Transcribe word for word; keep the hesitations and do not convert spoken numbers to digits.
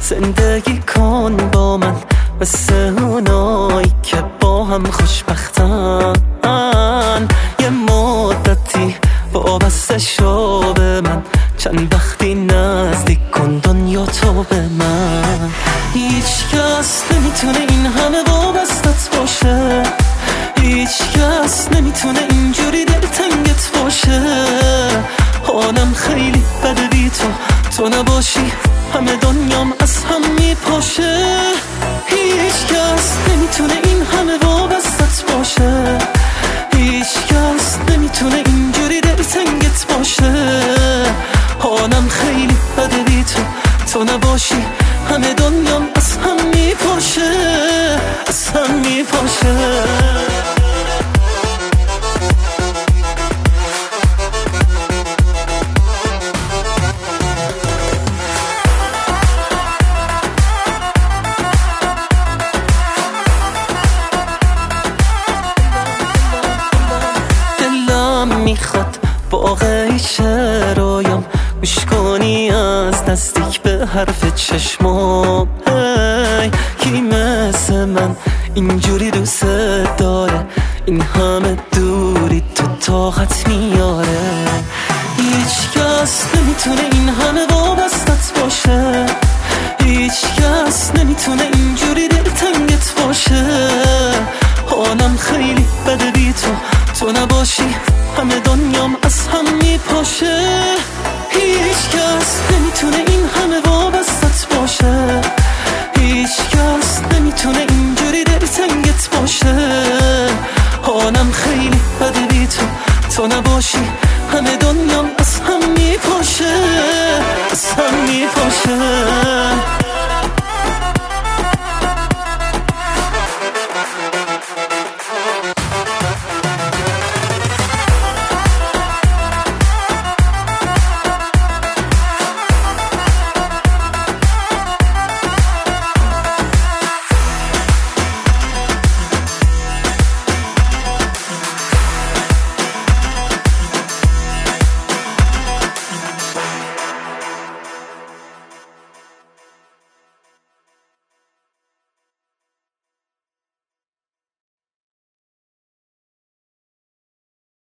زندگی کن با من مثل اونایی که با هم خوشبختن. یه مدتی وابسته شو به من، چند وقتی نزدیک کن دنیا تو به من. هیچ کس نمیتونه این همه وابستت باشه، هیچ کس نمیتونه اینجوری دلتنگت باشه. حالم خیلی بده بی تو، تو نباشی همه دنیام از هم میپاشه. هیچ کس نمیتونه این همه وابستت باشه، هیچ کس نمیتونه اینجوری دلتنگت باشه. حالم خیلی بده بی تو، تو نباشی همه دنیام از هم میپاشه، از هم میپاشه. میخواد واقعی چه رویام گوش کنی از نزدیک به حرف چشمام. هی کی مثل من اینجوری دوست داره، این همه دوری تو طاقت میاره. هیچ کس نمیتونه این همه وابستت باشه، هیچ کس نمیتونه اینجوری دلتنگت باشه. حالم خیلی بده بی تو، تو نباشی همه دنیام از هم میپاشه. هیچ کس نمیتونه این همه وابستت باشه، هیچ کس نمیتونه اینجوری دلتنگت باشه. حالم خیلی بده بی تو، تو نباشی همه دنیام از هم میپاشه، از هم میپاشه.